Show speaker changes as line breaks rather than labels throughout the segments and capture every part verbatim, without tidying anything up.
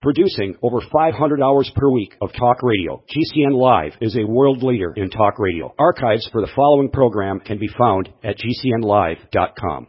Producing over five hundred hours per week of talk radio, G C N Live is a world leader in talk radio. Archives for the following program can be found at G C N live dot com.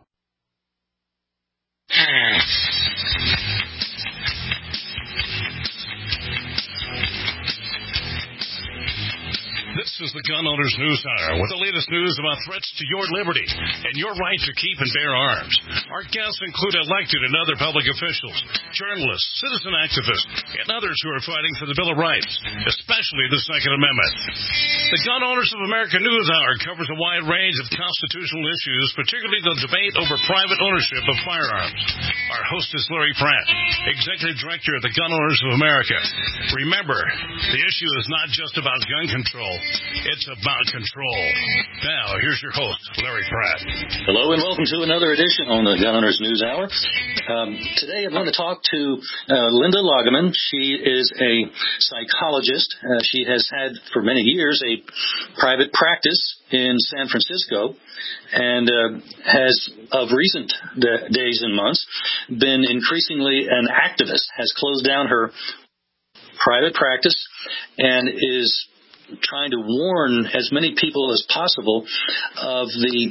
This is the Gun Owners News Hour with the latest news about threats to your liberty and your right to keep and bear arms. Our guests include elected and other public officials, journalists, citizen activists, and others who are fighting for the Bill of Rights, especially the Second Amendment. The Gun Owners of America News Hour covers a wide range of constitutional issues, particularly the debate over private ownership of firearms. Our host is Larry Pratt, Executive Director of the Gun Owners of America. Remember, the issue is not just about gun control. It's about control. Now, here's your host, Larry Pratt.
Hello and welcome to another edition on the Gun Owners News Hour. Um, today I'm going to talk to uh, Linda Lagaman. She is a psychologist. Uh, she has had for many years a private practice in San Francisco and uh, has, of recent d- days and months, been increasingly an activist, has closed down her private practice and is trying to warn as many people as possible of the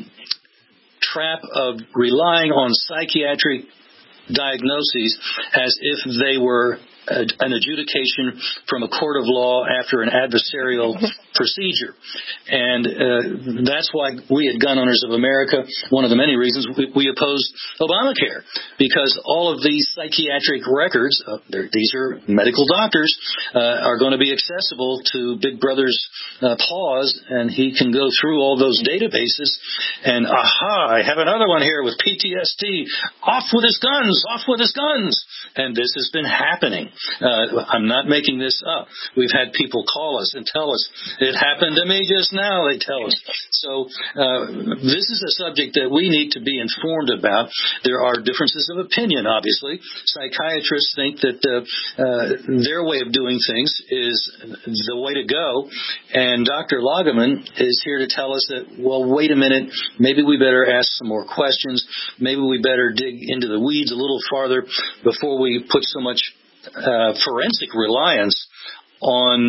trap of relying on psychiatric diagnoses as if they were a, an adjudication from a court of law after an adversarial procedure. And uh, that's why we at Gun Owners of America, one of the many reasons we, we opposed Obamacare, because all of these psychiatric records, uh, these are medical doctors, uh, are going to be accessible to Big Brother's uh, paws, and he can go through all those databases and, aha, I have another one here with P T S D, off with his guns, off with his guns. And this has been happening. Uh, I'm not making this up. We've had people call us and tell us, it happened to me just now, they tell us. So uh, this is a subject that we need to be informed about. There are differences of opinion, obviously. Psychiatrists think that uh, uh, their way of doing things is the way to go. And Doctor Lagaman is here to tell us that, well, wait a minute, maybe we better ask some more questions. Maybe we better dig into the weeds a little farther before we put so much uh, forensic reliance on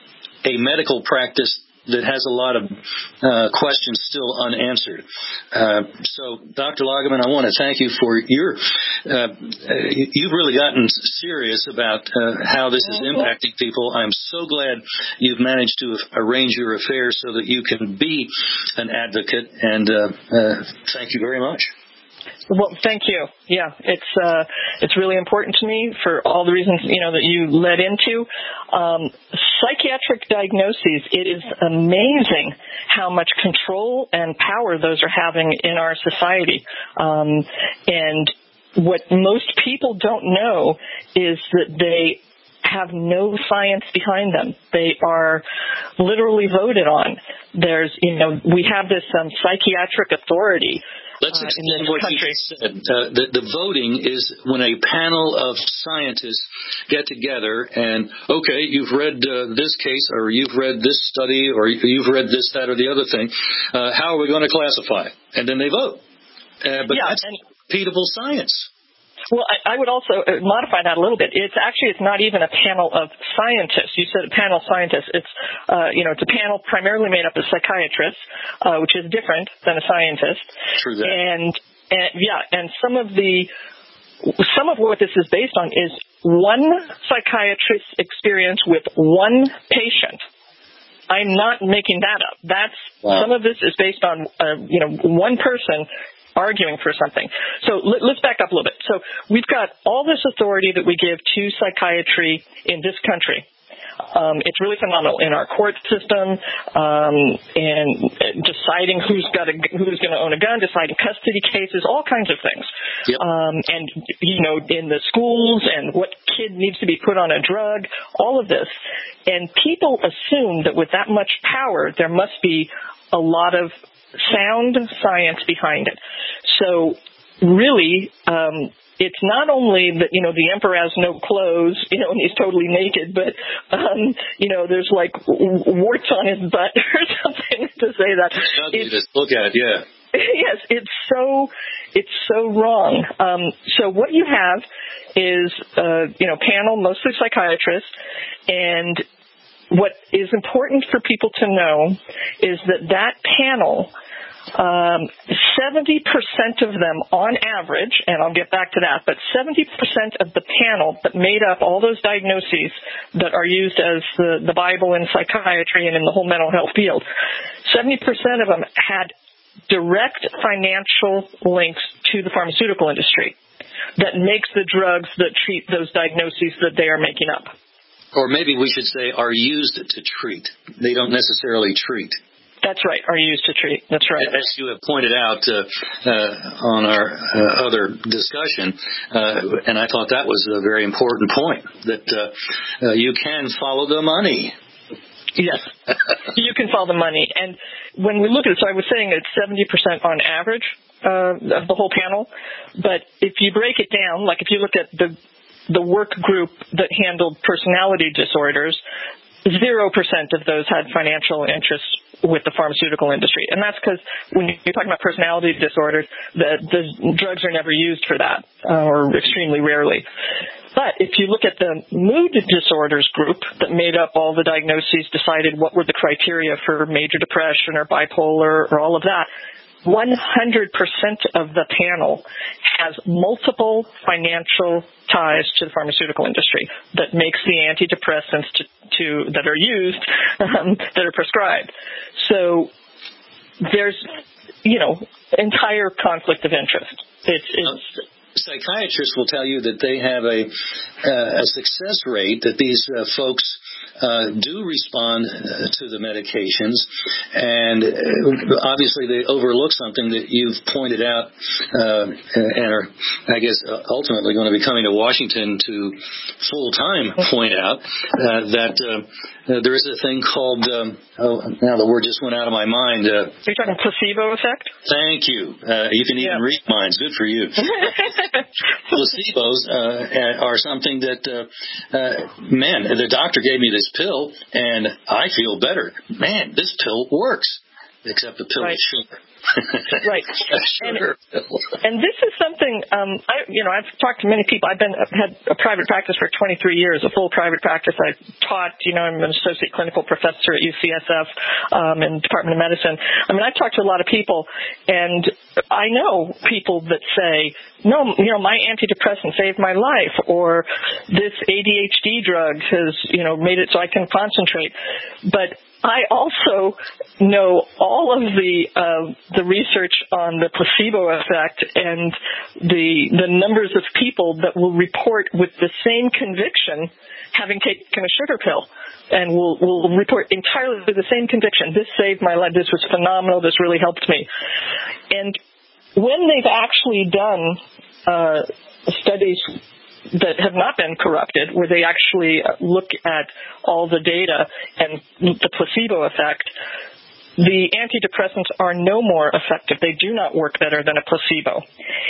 a medical practice that has a lot of uh, questions still unanswered. Uh, so, Doctor Lagaman, I want to thank you for your, uh, you've really gotten serious about uh, how this is impacting people. I'm so glad you've managed to arrange your affairs so that you can be an advocate, and uh, uh, thank you very much.
Well, thank you. Yeah, it's uh, it's really important to me for all the reasons, you know, that you led into. Um, psychiatric diagnoses, it is amazing how much control and power those are having in our society. Um, and what most people don't know is that they have no science behind them. They are literally voted on. There's, you know, we have this um, psychiatric authority.
Let's explain what you said. Uh, the, the voting is when a panel of scientists get together and, okay, you've read uh, this case, or you've read this study, or you've read this, that, or the other thing. Uh, how are we going to classify? And then they vote. Uh, but yeah, that's and- repeatable science.
Well, I, I would also modify that a little bit. It's actually, it's not even a panel of scientists. You said a panel of scientists. It's, uh, you know, it's a panel primarily made up of psychiatrists, uh, which is different than a scientist.
True that.
And, and, yeah, and some of the, some of what this is based on is one psychiatrist's experience with one patient. I'm not making that up. That's, wow. Some of this is based on, uh, you know, one person arguing for something. So let, let's back up a little bit. So we've got all this authority that we give to psychiatry in this country. Um, it's really phenomenal in our court system, um, in deciding who's got a, who's going to own a gun, deciding custody cases, all kinds of things.
Yep.
Um, and, you know, in the schools and what kid needs to be put on a drug, all of this. And people assume that with that much power, there must be a lot of sound science behind it. So really, um, it's not only that, you know, the emperor has no clothes, you know, and he's totally naked, but, um, you know, there's like warts on his butt or something to say that.
It's, look at it, yeah.
Yes, it's so it's so wrong. Um, so what you have is uh, you know panel, mostly psychiatrists, and what is important for people to know is that that panel, um, seventy percent of them on average, and I'll get back to that, but seventy percent of the panel that made up all those diagnoses that are used as the, the Bible in psychiatry and in the whole mental health field, seventy percent of them had direct financial links to the pharmaceutical industry that makes the drugs that treat those diagnoses that they are making up.
Or maybe we should say are used to treat. They don't necessarily treat.
That's right, are used to treat. That's right.
As you have pointed out uh, uh, on our uh, other discussion, uh, and I thought that was a very important point, that uh, uh, you can follow the money.
Yes, you can follow the money. And when we look at it, so I was saying it's seventy percent on average uh, of the whole panel, but if you break it down, like if you look at the the work group that handled personality disorders, zero percent of those had financial interests with the pharmaceutical industry. And that's because when you're talking about personality disorders, the, the drugs are never used for that, uh, or extremely rarely. But if you look at the mood disorders group that made up all the diagnoses, decided what were the criteria for major depression or bipolar or all of that, one hundred percent of the panel has multiple financial ties to the pharmaceutical industry that makes the antidepressants to, to that are used, um, that are prescribed. So there's, you know, entire conflict of interest. It's, it's
Psychiatrists will tell you that they have a, uh, a success rate, that these uh, folks uh, do respond uh, to the medications, and uh, obviously they overlook something that you've pointed out uh, and are, I guess, ultimately going to be coming to Washington to full-time point out uh, that uh, there is a thing called, um, oh, now the word just went out of my mind. Uh,
Are you talking placebo effect?
Thank you. Uh, you can even yeah. read minds. Good for you. Placebos uh, are something that, uh, uh, man, the doctor gave me this pill, and I feel better. Man, this pill works, except the pill
right.
is sugar.
Right.
Sugar
and, and this is something, um, I, you know, I've talked to many people. I've been I've had a private practice for twenty-three years, a full private practice. I taught, you know, I'm an associate clinical professor at U C S F um, in Department of Medicine. I mean, I talked to a lot of people, and I know people that say, no, you know, my antidepressant saved my life, or this A D H D drug has, you know, made it so I can concentrate. But I also know all of the uh, the research on the placebo effect and the the numbers of people that will report with the same conviction having taken a sugar pill, and will will report entirely the same conviction. This saved my life. This was phenomenal. This really helped me. And when they've actually done uh, studies that have not been corrupted, where they actually look at all the data and the placebo effect, the antidepressants are no more effective. They do not work better than a placebo.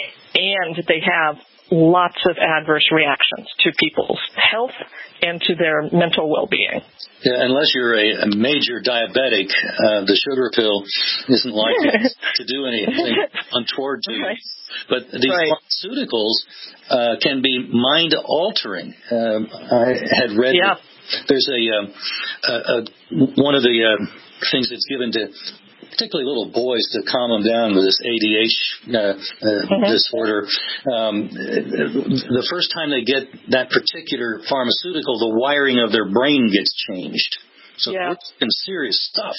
And they have lots of adverse reactions to people's health and to their mental well-being.
Yeah, unless you're a, a major diabetic, uh, the sugar pill isn't likely to do anything untoward to you.
Right.
But these
right.
pharmaceuticals uh, can be mind-altering. Um, I had read
yeah.
that there's a, um, a, a one of the uh, things that's given to particularly little boys to calm them down with this A D H D uh, uh, mm-hmm. disorder. Um, the first time they get that particular pharmaceutical, the wiring of their brain gets changed. So
yeah.
it's some serious stuff.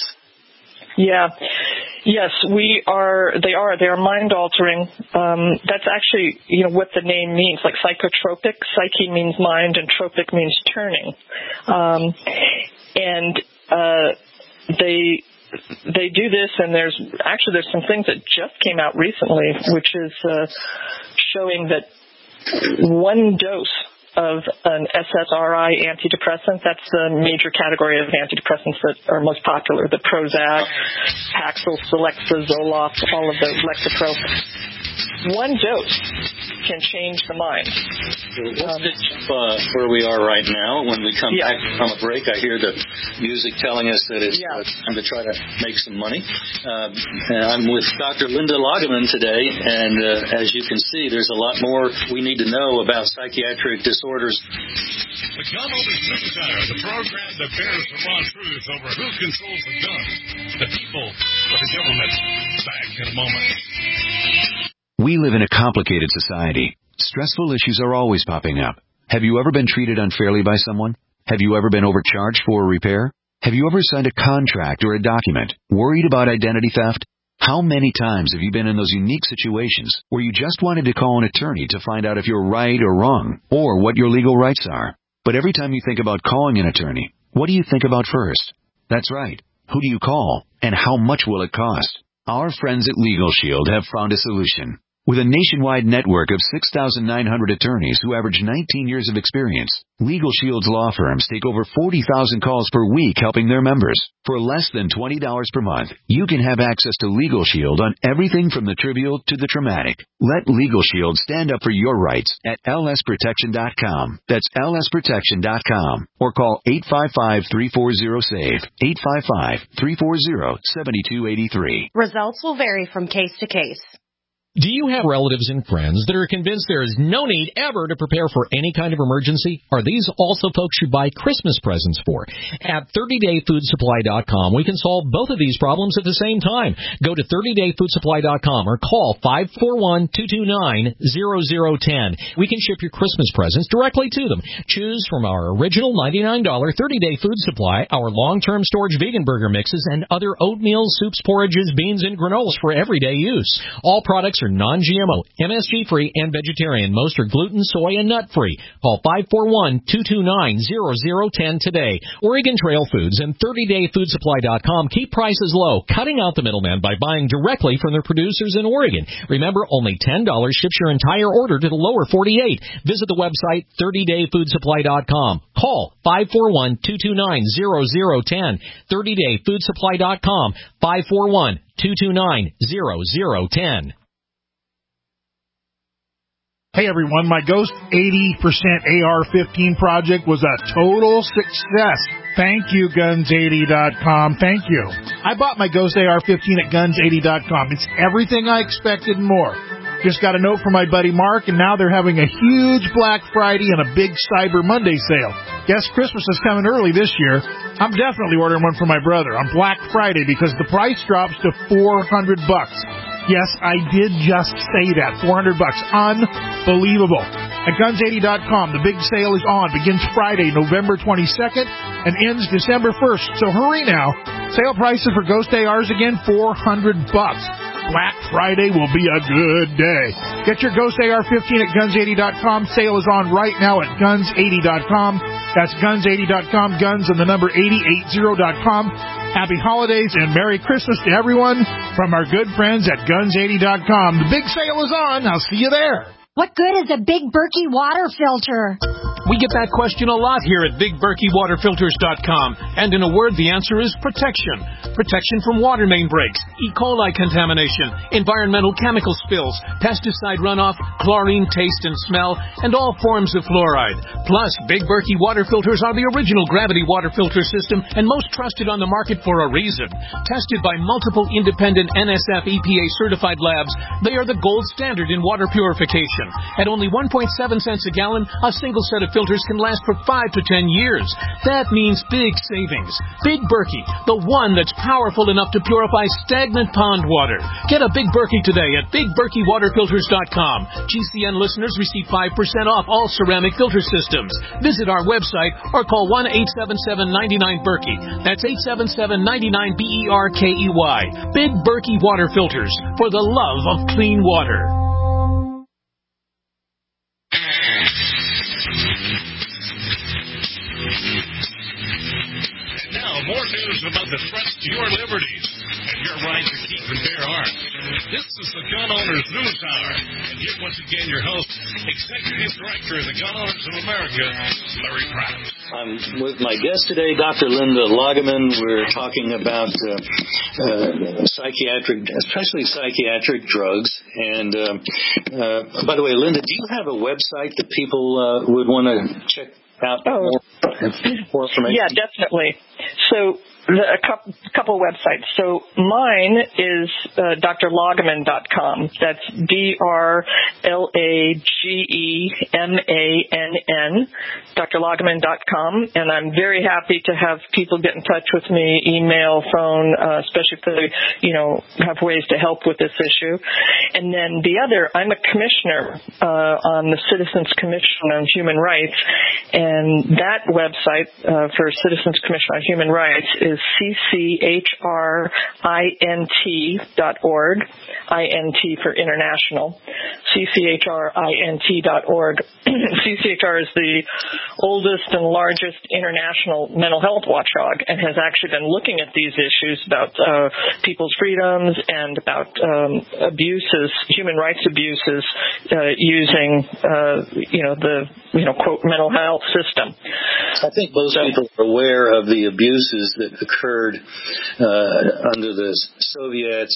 Yeah. Yes, we are, they are, they are mind-altering. Um, that's actually, you know, what the name means, like psychotropic. Psyche means mind and tropic means turning. Um, and, uh, they, they do this, and there's, actually there's some things that just came out recently, which is, uh, showing that one dose of an S S R I antidepressant, that's the major category of antidepressants that are most popular, the Prozac, Paxil, Celexa, Zoloft, all of the Lexapro. one dose can change the mind.
So let's pick up uh, where we are right now. When we come yeah. back from a break, I hear the music telling us that it's yeah. uh, time to try to make some money. Uh, and I'm with Doctor Linda Lagman today, and uh, as you can see, there's a lot more we need to know about psychiatric disorders.
The Gun Owners News Hour, the program that bears the raw truth over who controls the guns, the people or the government. Back in a moment.
We live in a complicated society. Stressful issues are always popping up. Have you ever been treated unfairly by someone? Have you ever been overcharged for a repair? Have you ever signed a contract or a document worried about identity theft? How many times have you been in those unique situations where you just wanted to call an attorney to find out if you're right or wrong, or what your legal rights are? But every time you think about calling an attorney, what do you think about first? That's right. Who do you call, and how much will it cost? Our friends at Legal Shield have found a solution. With a nationwide network of six thousand nine hundred attorneys who average nineteen years of experience, Legal Shield's law firms take over forty thousand calls per week helping their members. For less than twenty dollars per month, you can have access to Legal Shield on everything from the trivial to the traumatic. Let Legal Shield stand up for your rights at L S protection dot com. That's L S protection dot com. Or call eight five five, three four zero, S A V E, eight five five, three four zero, seven two eight three.
Results will vary from case to case.
Do you have relatives and friends that are convinced there is no need ever to prepare for any kind of emergency? Are these also folks you buy Christmas presents for? At thirty day food supply dot com, we can solve both of these problems at the same time. Go to thirty day food supply dot com or call five four one, two two nine, zero zero one zero. We can ship your Christmas presents directly to them. Choose from our original ninety-nine dollars thirty day food supply, our long-term storage vegan burger mixes, and other oatmeal, soups, porridges, beans, and granolas for everyday use. All products are non-G M O, M S G-free, and vegetarian. Most are gluten, soy, and nut-free. Call five four one, two two nine, zero zero one zero today. Oregon Trail Foods and thirty day food supply dot com keep prices low, cutting out the middleman by buying directly from their producers in Oregon. Remember, only ten dollars ships your entire order to the lower forty-eight. Visit the website thirty day food supply dot com. Call five four one, two two nine, zero zero one zero. thirty day food supply dot com, five four one, two two nine, zero zero one zero.
Hey everyone, my Ghost eighty percent A R fifteen project was a total success. Thank you, guns eighty dot com. Thank you. I bought my Ghost A R fifteen at guns eighty dot com. It's everything I expected and more. Just got a note from my buddy Mark, and now they're having a huge Black Friday and a big Cyber Monday sale. Guess Christmas is coming early this year. I'm definitely ordering one for my brother on Black Friday because the price drops to four hundred bucks. Yes, I did just say that. four hundred bucks. Unbelievable. At guns eighty dot com, the big sale is on. Begins Friday, November twenty-second, and ends December first. So hurry now. Sale prices for Ghost A Rs again, four hundred bucks. Black Friday will be a good day. Get your Ghost A R fifteen at guns eighty dot com. Sale is on right now at guns eighty dot com. That's guns eighty dot com, guns and the number eighty eighty dot com. Happy holidays and Merry Christmas to everyone from our good friends at guns eighty dot com. The big sale is on. I'll see you there.
What good is a Big Berkey water filter?
We get that question a lot here at big berkey water filters dot com. And in a word, the answer is protection. Protection from water main breaks, E. coli contamination, environmental chemical spills, pesticide runoff, chlorine taste and smell, and all forms of fluoride. Plus, Big Berkey water filters are the original gravity water filter system and most trusted on the market for a reason. Tested by multiple independent N S F E P A certified labs, they are the gold standard in water purification. At only one point seven cents a gallon, a single set of filters can last for five to ten years. That means big savings. Big Berkey, the one that's powerful enough to purify stagnant pond water. Get a Big Berkey today at big berkey water filters dot com. G C N listeners receive five percent off all ceramic filter systems. Visit our website or call one eight seven seven, nine nine, Berkey. That's eight seven seven, nine nine, B E R K E Y. Big Berkey Water Filters, for the love of clean water.
More news about the threats to your liberties and your right to keep and bear arms. This is the Gun Owners News Hour. And here, once again, your host, Executive Director of the Gun Owners of America, Larry Pratt.
I'm with my guest today, Doctor Linda Lagaman. We're talking about uh, uh, psychiatric, especially psychiatric drugs. And uh, uh, by the way, Linda, do you have a website that people uh, would want to check out
oh.
more, more information?
Yeah, definitely. So the, a couple, couple websites. So mine is uh, D R lagaman dot com. That's D R L A G E M A N N, D R lagaman dot com. And I'm very happy to have people get in touch with me, email, phone, uh, especially if they, you know, have ways to help with this issue. And then the other, I'm a commissioner uh, on the Citizens Commission on Human Rights. And that website uh, for Citizens Commission on Human Rights is C C H R I N T dot org, I N T for international, C C H R I N T dot org. C C H R is the oldest and largest international mental health watchdog and has actually been looking at these issues about uh, people's freedoms and about um, abuses, human rights abuses, uh, using, uh, you know, the, you know, quote, mental health system.
I think most people are aware of the abuses that occurred uh, under the Soviets,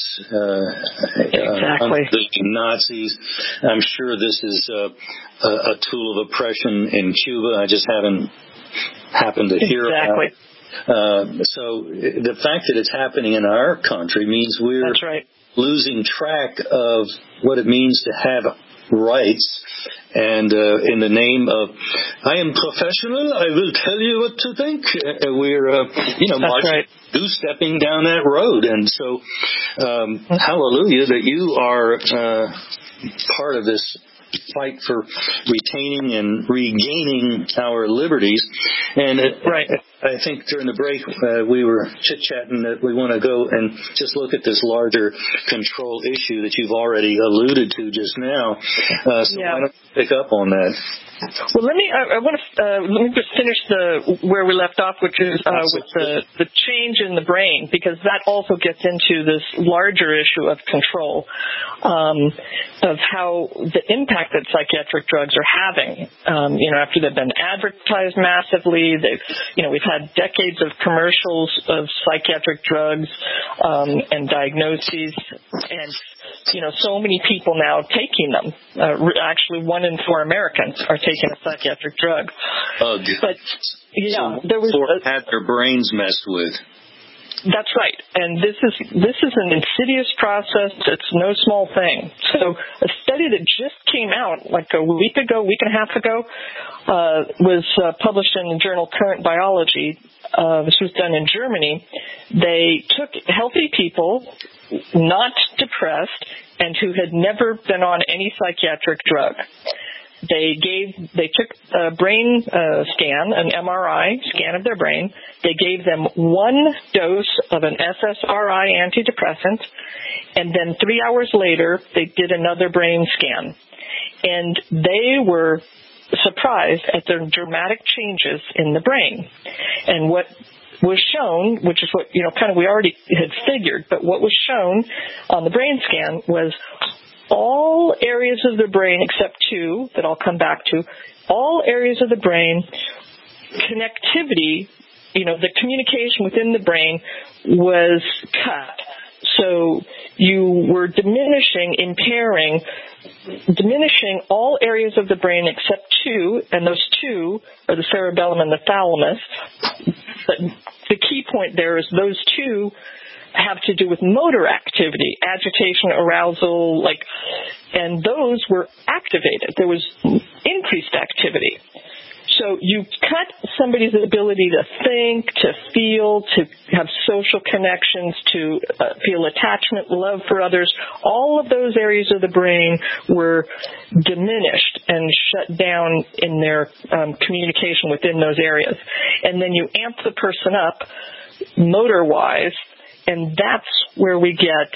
uh,
exactly.
under the Nazis. I'm sure this is uh, a, a tool of oppression in Cuba. I just haven't happened to hear
exactly.
about it. Uh, so the fact that it's happening in our country means we're
That's right.
losing track of what it means to have rights. And uh, in the name of, I am professional, I will tell you what to think. Uh, we're, uh, you know, marching,
right.
two-stepping down that road. And so, um, hallelujah that you are uh, part of this fight for retaining and regaining our liberties. And it,
right.
I think during the break uh, we were chit-chatting that we want to go and just look at this larger control issue that you've already alluded to just now. Uh, so
yeah.
why don't you pick up on that?
Well, let me. I, I want to uh, let me just finish the where we left off, which is uh, with the the change in the brain, because that also gets into this larger issue of control, um, of how the impact that psychiatric drugs are having. Um, you know, after they've been advertised massively, they've, you know, we've had decades of commercials of psychiatric drugs um, and diagnoses, and you know, so many people now taking them. Uh, actually, one in four Americans are taking a psychiatric drug.
Oh,
but yeah,
so
there was
four
a,
had their brains messed with.
That's right, and this is this is an insidious process. It's no small thing. So, a study that just came out like a week ago, week and a half ago, uh, was uh, published in the journal Current Biology. Uh, this was done in Germany. They took healthy people, not depressed, and who had never been on any psychiatric drug. They gave, they took a brain uh, scan, an M R I scan of their brain. They gave them one dose of an S S R I antidepressant, and then three hours later, they did another brain scan. And they were surprised at the dramatic changes in the brain. And what was shown, which is what, you know, kind of we already had figured, but what was shown on the brain scan was all areas of the brain except two that I'll come back to, all areas of the brain, connectivity, you know, the communication within the brain was cut. So you were diminishing, impairing, diminishing all areas of the brain except two, and those two are the cerebellum and the thalamus. But the key point there is those two have to do with motor activity, agitation, arousal, like, and those were activated. There was increased activity. So you cut somebody's ability to think, to feel, to have social connections, to uh, feel attachment, love for others. All of those areas of the brain were diminished and shut down in their um, communication within those areas. And then you amp the person up motor-wise, and that's where we get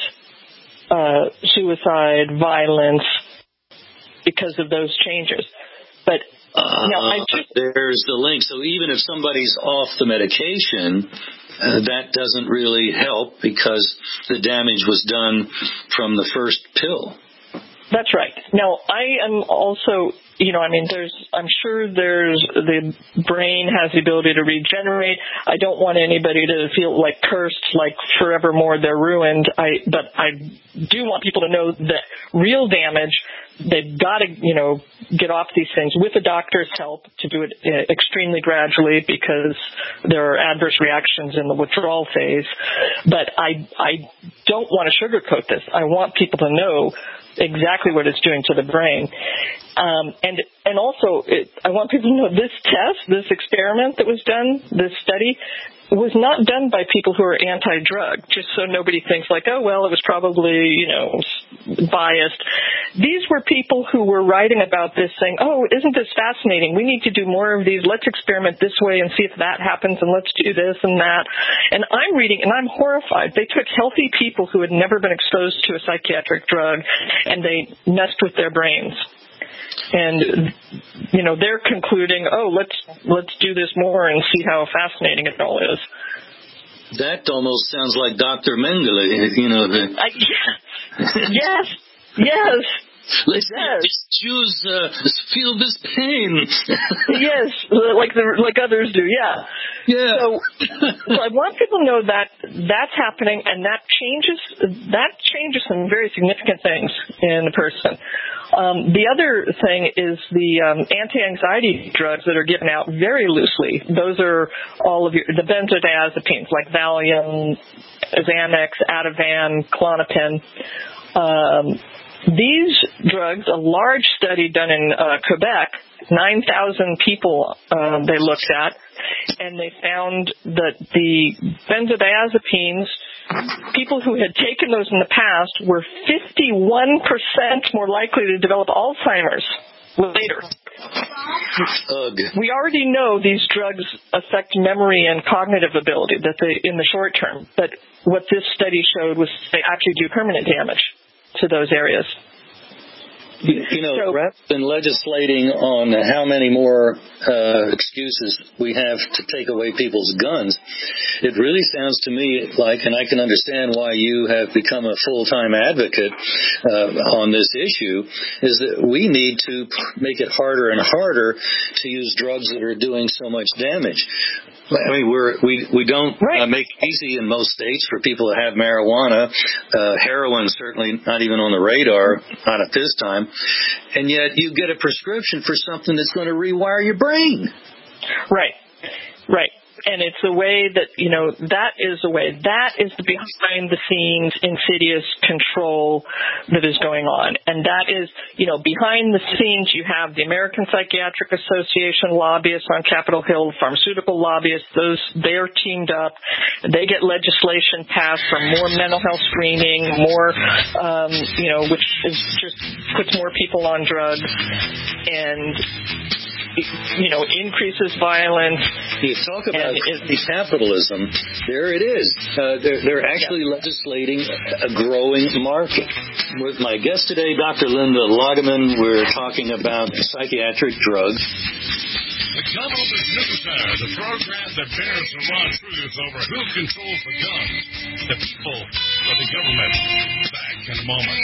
uh, suicide, violence, because of those changes. But
Uh,
no, I just,
there's the link. So even if somebody's off the medication, uh, that doesn't really help because the damage was done from the first pill.
That's right. Now, I am also, you know, I mean, there's, I'm sure there's, the brain has the ability to regenerate. I don't want anybody to feel like cursed, like forevermore they're ruined. I, but I do want people to know that real damage, they've got to, you know, get off these things with a doctor's help to do it extremely gradually because there are adverse reactions in the withdrawal phase. But I, I don't want to sugarcoat this. I want people to know exactly what it's doing to the brain. Um, and and also, it, I want people to know this test, this experiment that was done, this study, was not done by people who are anti-drug, just so nobody thinks like, oh, well, it was probably, you know, biased. These were people who were writing about this saying, oh, isn't this fascinating? We need to do more of these. Let's experiment this way and see if that happens, and let's do this and that. And I'm reading, and I'm horrified. They took healthy people who had never been exposed to a psychiatric drug, and they messed with their brains. And, you know, they're concluding, oh, let's let's do this more and see how fascinating it all is.
That almost sounds like Doctor Mengele, you know. The...
I, yes, yes.
Let's
yes.
choose, uh, feel this pain.
Yes, like the, like others do, yeah.
Yeah.
So, so I want people to know that that's happening, and that changes, that changes some very significant things in the person. Um, the other thing is the um, anti-anxiety drugs that are given out very loosely. Those are all of your, the benzodiazepines like Valium, Xanax, Ativan, Klonopin. Um, these drugs, a large study done in uh, Quebec, nine thousand people uh, they looked at, and they found that the benzodiazepines, people who had taken those in the past were fifty-one percent more likely to develop Alzheimer's later.
Ugh.
We already know these drugs affect memory and cognitive ability that they in the short term, but what this study showed was they actually do permanent damage to those areas.
You, you know, so, rather than legislating on how many more uh, excuses we have to take away people's guns, it really sounds to me like, and I can understand why you have become a full-time advocate uh, on this issue, is that we need to make it harder and harder to use drugs that are doing so much damage. I mean, we're, we we don't
right.
uh, make it easy in most states for people to have marijuana. Uh, heroin certainly not even on the radar, not at this time. And yet you get a prescription for something that's going to rewire your brain.
Right, right. And it's a way that, you know, that is a way. That is the behind-the-scenes insidious control that is going on. And that is, you know, behind the scenes you have the American Psychiatric Association lobbyists on Capitol Hill, pharmaceutical lobbyists, those, they're teamed up. They get legislation passed for more mental health screening, more, um, you know, which is just puts more people on drugs and, you know, increases violence.
You talk about capitalism. There it is. Uh, they're, they're actually yeah. legislating a growing market. With my guest today, Doctor Linda Lagman, we're talking about psychiatric drugs.
The Gun Owners Newshour, the program that bears the raw truth over who controls the guns, the people or the government. Back in a moment.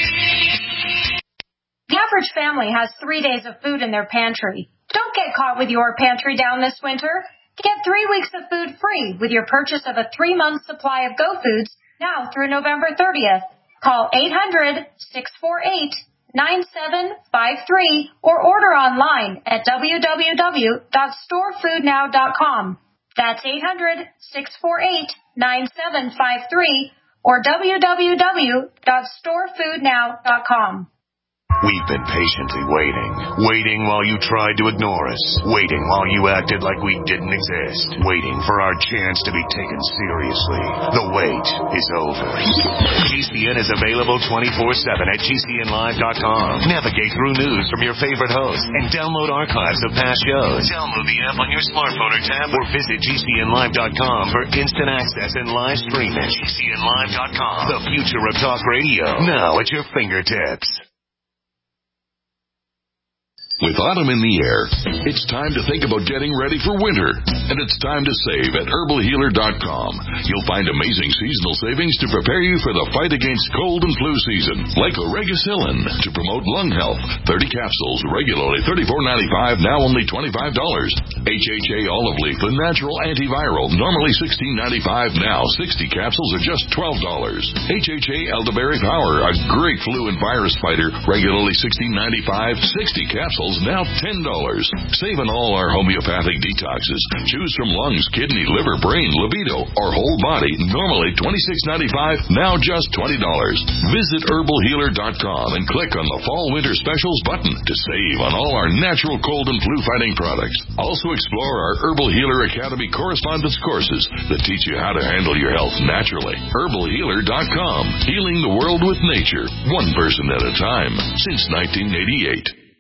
The average family has three days of food in their pantry. Don't get caught with your pantry down this winter. Get three weeks of food free with your purchase of a three-month supply of Go Foods now through November thirtieth. Call eight hundred, six four eight, nine seven five three or order online at w w w dot store food now dot com. That's eight hundred, six four eight, nine seven five three or w w w dot store food now dot com.
We've been patiently waiting. Waiting while you tried to ignore us. Waiting while you acted like we didn't exist. Waiting for our chance to be taken seriously. The wait is over. G C N is available twenty-four seven at G C N live dot com. Navigate through news from your favorite hosts and download archives of past shows. Download the app on your smartphone or tab or visit G C N live dot com for instant access and live streaming. G C N live dot com. The future of talk radio. Now at your fingertips.
With autumn in the air, it's time to think about getting ready for winter. And it's time to save at herbal healer dot com. You'll find amazing seasonal savings to prepare you for the fight against cold and flu season. Like Oregacillin to promote lung health. thirty capsules, regularly thirty-four ninety-five, now only twenty-five dollars. H H A olive leaf, the natural antiviral, normally sixteen ninety-five, now sixty capsules are just twelve dollars. H H A elderberry power, a great flu and virus fighter, regularly sixteen ninety-five, sixty capsules now ten dollars. Save on all our homeopathic detoxes. Choose from lungs, kidney, liver, brain, libido, or whole body. Normally twenty-six ninety-five, now just twenty dollars. Visit herbal healer dot com and click on the Fall Winter Specials button to save on all our natural cold and flu fighting products. Also explore our Herbal Healer Academy correspondence courses that teach you how to handle your health naturally. herbal healer dot com. Healing the world with nature, one person at a time, since nineteen eighty-eight.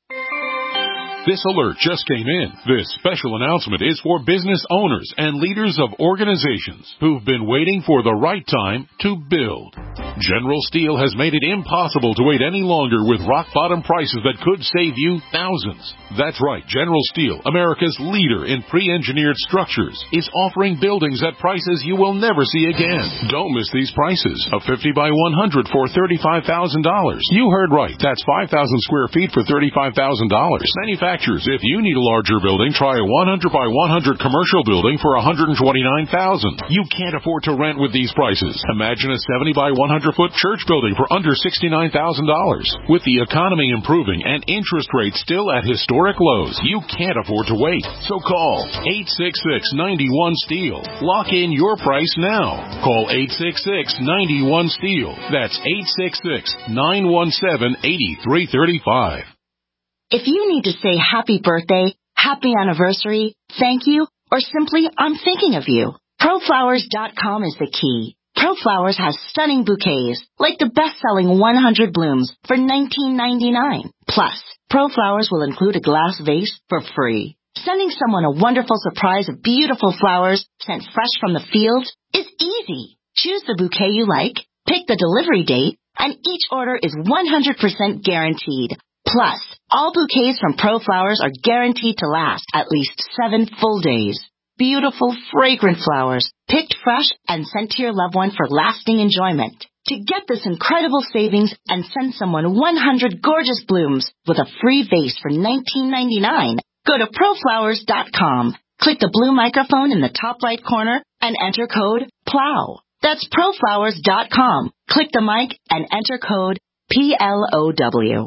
This alert just came in. This special announcement is for business owners and leaders of organizations who've been waiting for the right time to build. General Steel has made it impossible to wait any longer with rock-bottom prices that could save you thousands. That's right, General Steel, America's leader in pre-engineered structures, is offering buildings at prices you will never see again. Don't miss these prices. A fifty by one hundred for thirty-five thousand dollars. You heard right. That's five thousand square feet for thirty-five thousand dollars. Manufacturers, if you need a larger building, try a one hundred by one hundred commercial building for one hundred twenty-nine thousand dollars. You can't afford to rent with these prices. Imagine a seventy by one hundred foot church building for under sixty-nine thousand dollars. With the economy improving and interest rates still at historic lows, you can't afford to wait. So call eight six six, nine one, STEEL. Lock in your price now. Call eight six six, nine one, STEEL. That's eight six six, nine one seven, eight three three five.
If you need to say happy birthday, happy anniversary, thank you, or simply I'm thinking of you, pro flowers dot com is the key. ProFlowers has stunning bouquets, like the best-selling one hundred blooms for nineteen ninety-nine. Plus, ProFlowers will include a glass vase for free. Sending someone a wonderful surprise of beautiful flowers sent fresh from the field is easy. Choose the bouquet you like, pick the delivery date, and each order is one hundred percent guaranteed. Plus, all bouquets from ProFlowers are guaranteed to last at least seven full days. Beautiful, fragrant flowers, picked fresh and sent to your loved one for lasting enjoyment. To get this incredible savings and send someone one hundred gorgeous blooms with a free vase for nineteen ninety-nine, go to pro flowers dot com. Click the blue microphone in the top right corner and enter code PLOW. That's pro flowers dot com. Click the mic and enter code P L O W.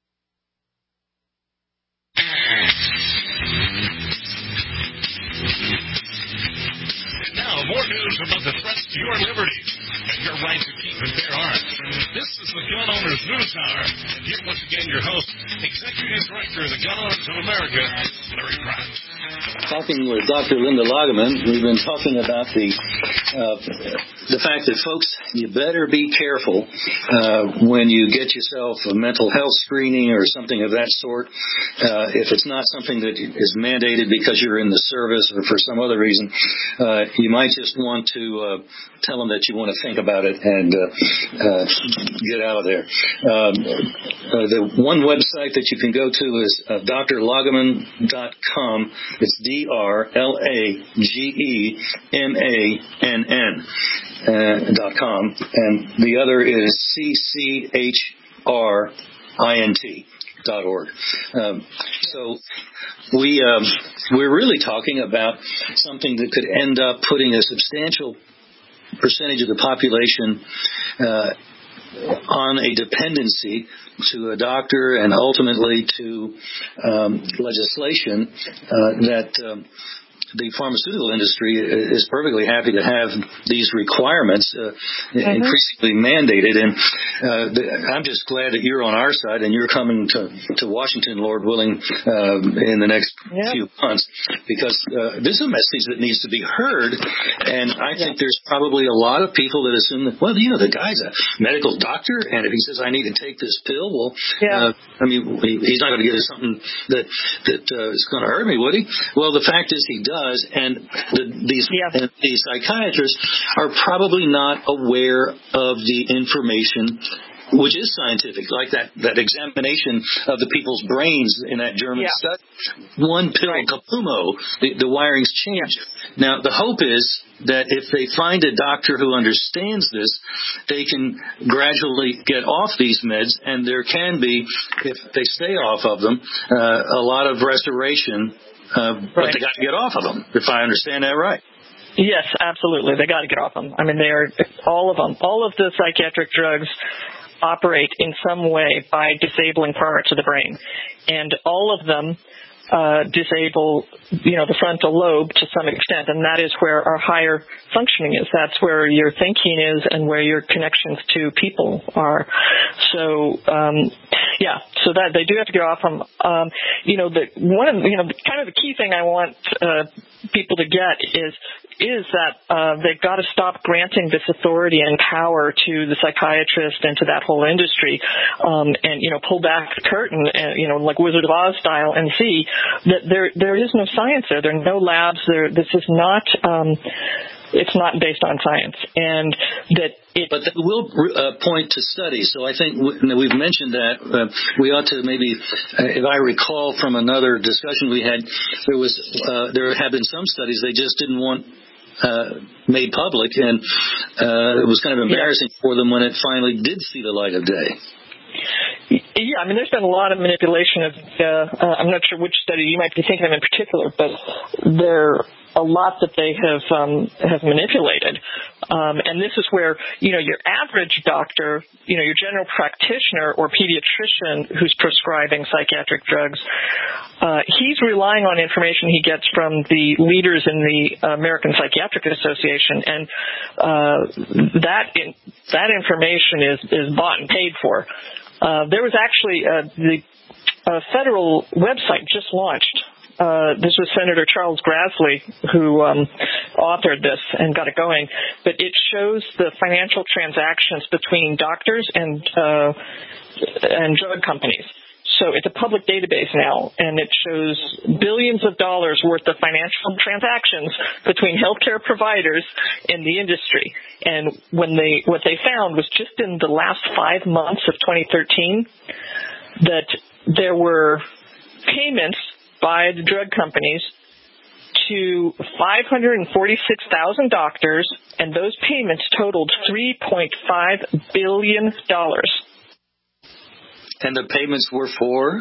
More news about the threats to your liberties and your right to keep and bear arms. This is the Gun Owners News Hour. And here once again your host, Executive Director of the Gun Owners of America, Larry Pratt.
Talking with Doctor Linda Lagaman, we've been talking about the uh, the fact that, folks, you better be careful uh, when you get yourself a mental health screening or something of that sort. Uh, if it's not something that is mandated because you're in the service or for some other reason, uh, you might just want to uh, tell them that you want to think about it and uh, uh, get out of there. Um, uh, the one website that you can go to is uh, D R lagaman dot com. It's D R L A G E M A N N uh, dot com, and the other is C C H R I N T dot org. Um, so we um, we're really talking about something that could end up putting a substantial percentage of the population uh, on a dependency to a doctor and ultimately to um, legislation uh, that um, the pharmaceutical industry is perfectly happy to have these requirements uh, mm-hmm. increasingly mandated. And uh, the, I'm just glad that you're on our side and you're coming to, to Washington, Lord willing, uh, in the next yep. few months, because uh, this is a message that needs to be heard. And I think yep. there's probably a lot of people that assume that, well, you know, the guy's a medical doctor, and if he says I need to take this pill, well, yeah. uh, I mean, he, he's not going to give us something that that uh, is going to hurt me, would he? Well, the fact is he does. And the, these, yeah. and these psychiatrists are probably not aware of the information which is scientific, like that, that examination of the people's brains in that German
yeah.
study. One pill, right. Kapumo, the, the wirings change. Yeah. Now, the hope is that if they find a doctor who understands this, they can gradually get off these meds, and there can be, if they stay off of them, uh, a lot of restoration, uh, right. but they got to get off of them, if I understand that right.
Yes, absolutely. They got to get off them. I mean, they are, all of them, all of the psychiatric drugs operate in some way by disabling parts of the brain. And all of them uh, disable, you know, the frontal lobe to some extent, and that is where our higher functioning is. That's where your thinking is and where your connections to people are. So, um, yeah, so that they do have to get off them. Um, you know, the one of you know, kind of the key thing I want uh, people to get is is that uh, they've got to stop granting this authority and power to the psychiatrist and to that whole industry, um, and, you know, pull back the curtain, and, you know, like Wizard of Oz style, and see that there there is no science there. There are no labs there. This is not... Um, It's not based on science, and that it.
But that will uh, point to studies. So I think we've mentioned that uh, we ought to maybe, uh, if I recall from another discussion we had, there was uh, there have been some studies they just didn't want uh, made public, and uh, it was kind of embarrassing yeah. for them when it finally did see the light of day.
Yeah, I mean, there's been a lot of manipulation of. Uh, uh, I'm not sure which study you might be thinking of in particular, but there. A lot that they have um, have manipulated, um, and this is where you know your average doctor, you know your general practitioner or pediatrician who's prescribing psychiatric drugs, uh, he's relying on information he gets from the leaders in the American Psychiatric Association, and uh, that in, that information is is bought and paid for. Uh, there was actually uh, the uh, federal website just launched. Uh, this was Senator Charles Grassley who um, authored this and got it going. But it shows the financial transactions between doctors and uh, and drug companies. So it's a public database now, and it shows billions of dollars worth of financial transactions between healthcare providers and the industry. And when they what they found was just in the last five months of twenty thirteen that there were payments by the drug companies to five hundred forty-six thousand doctors, and those payments totaled three point five billion dollars.
And the payments were for?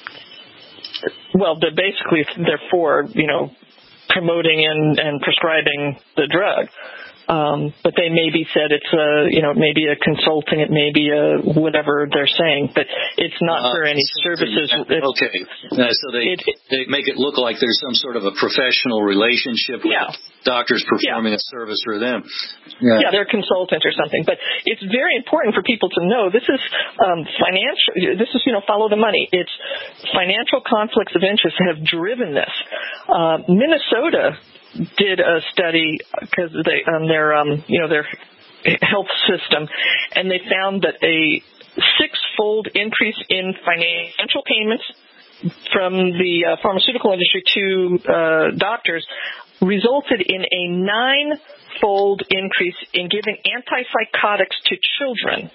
Well, they're basically they're for, you know, promoting and, and prescribing the drug. Um, but they maybe said it's a, you know, maybe a consulting, it may be a whatever they're saying, but it's not uh, for any services. It's,
okay, uh, so they it, they make it look like there's some sort of a professional relationship with
yeah.
doctors performing
yeah.
a service for them.
Yeah. yeah, they're consultants or something. But it's very important for people to know this is um, financial. This is, you know, follow the money. It's financial conflicts of interest have driven this. Uh, Minnesota did a study because they on their um you know their health system, and they found that a six-fold increase in financial payments from the uh, pharmaceutical industry to uh, doctors resulted in a nine-fold increase in giving antipsychotics to children.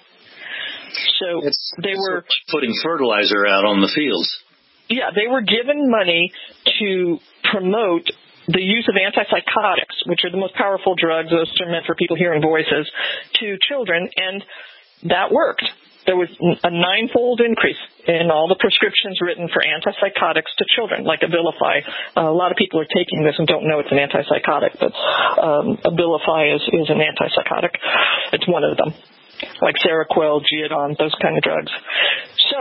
So
it's,
they were
putting fertilizer out on the fields.
Yeah, they were given money to promote the use of antipsychotics, which are the most powerful drugs, those are meant for people hearing voices, to children, and that worked. There was a nine-fold increase in all the prescriptions written for antipsychotics to children, like Abilify. Uh, a lot of people are taking this and don't know it's an antipsychotic, but um, Abilify is, is an antipsychotic. It's one of them, like Seroquel, Geodon, those kind of drugs. So,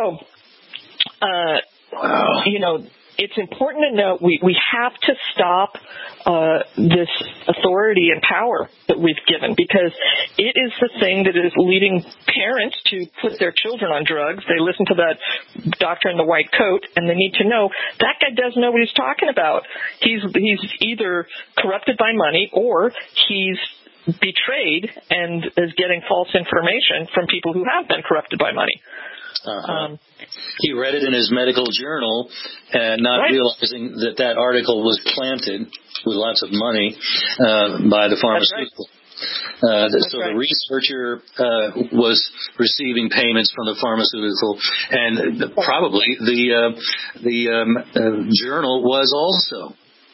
uh, wow. you know, it's important to note we, we have to stop uh, this authority and power that we've given, because it is the thing that is leading parents to put their children on drugs. They listen to that doctor in the white coat, and they need to know that guy doesn't know what he's talking about. He's he's either corrupted by money or he's betrayed and is getting false information from people who have been corrupted by money.
Uh-huh. Um, he read it in his medical journal, and not right. realizing that that article was planted with lots of money uh, by the pharmaceutical. Uh, so right. the researcher uh, was receiving payments from the pharmaceutical, and the, probably the uh, the um, uh, journal was also.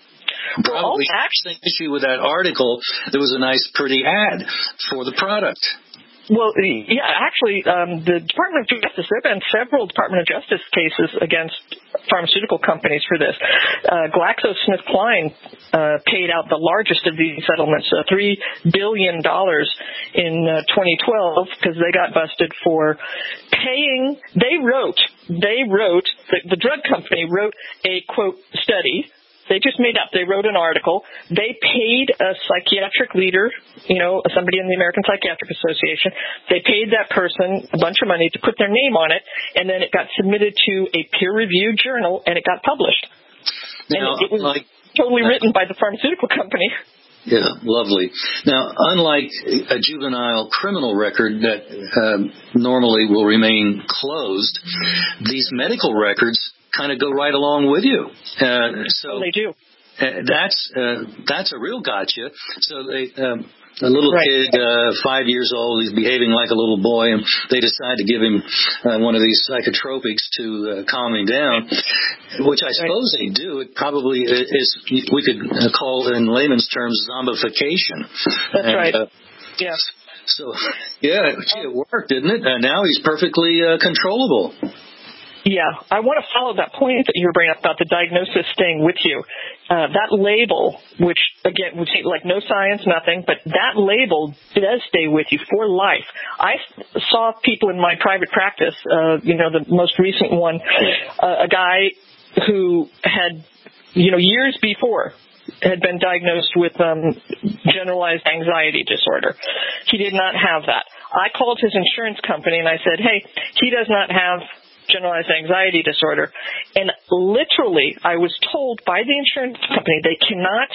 Probably
well, actually,
the issue with that article, there was a nice, pretty ad for the product.
Well, yeah, actually, um, the Department of Justice, there have been several Department of Justice cases against pharmaceutical companies for this. Uh, GlaxoSmithKline uh, paid out the largest of these settlements, uh, three billion dollars in uh, twenty twelve, because they got busted for paying, they wrote, they wrote, the, the drug company wrote a, quote, study. They just made up. They wrote an article. They paid a psychiatric leader, you know, somebody in the American Psychiatric Association. They paid that person a bunch of money to put their name on it, and then it got submitted to a peer-reviewed journal, and it got published.
Now,
and it was
like,
totally written by the pharmaceutical company.
Yeah, lovely. Now, unlike a juvenile criminal record that uh, normally will remain closed, these medical records kind of go right along with you. Uh, so
oh, they do.
Uh, that's uh, that's a real gotcha. So they, um, a little
right.
kid, uh, five years old, he's behaving like a little boy, and they decide to give him uh, one of these psychotropics to uh, calm him down, which I suppose right. they do. It probably is, we could call in layman's terms, zombification.
That's
and,
right.
Uh,
yeah.
So, yeah, gee, it worked, didn't it? Uh, now he's perfectly uh, controllable.
Yeah, I want to follow that point that you were bringing up about the diagnosis staying with you. Uh, that label, which, again, would take like no science, nothing, but that label does stay with you for life. I saw people in my private practice, uh, you know, the most recent one, uh, a guy who had, you know, years before had been diagnosed with um, generalized anxiety disorder. He did not have that. I called his insurance company and I said, hey, he does not have generalized anxiety disorder, and literally I was told by the insurance company they cannot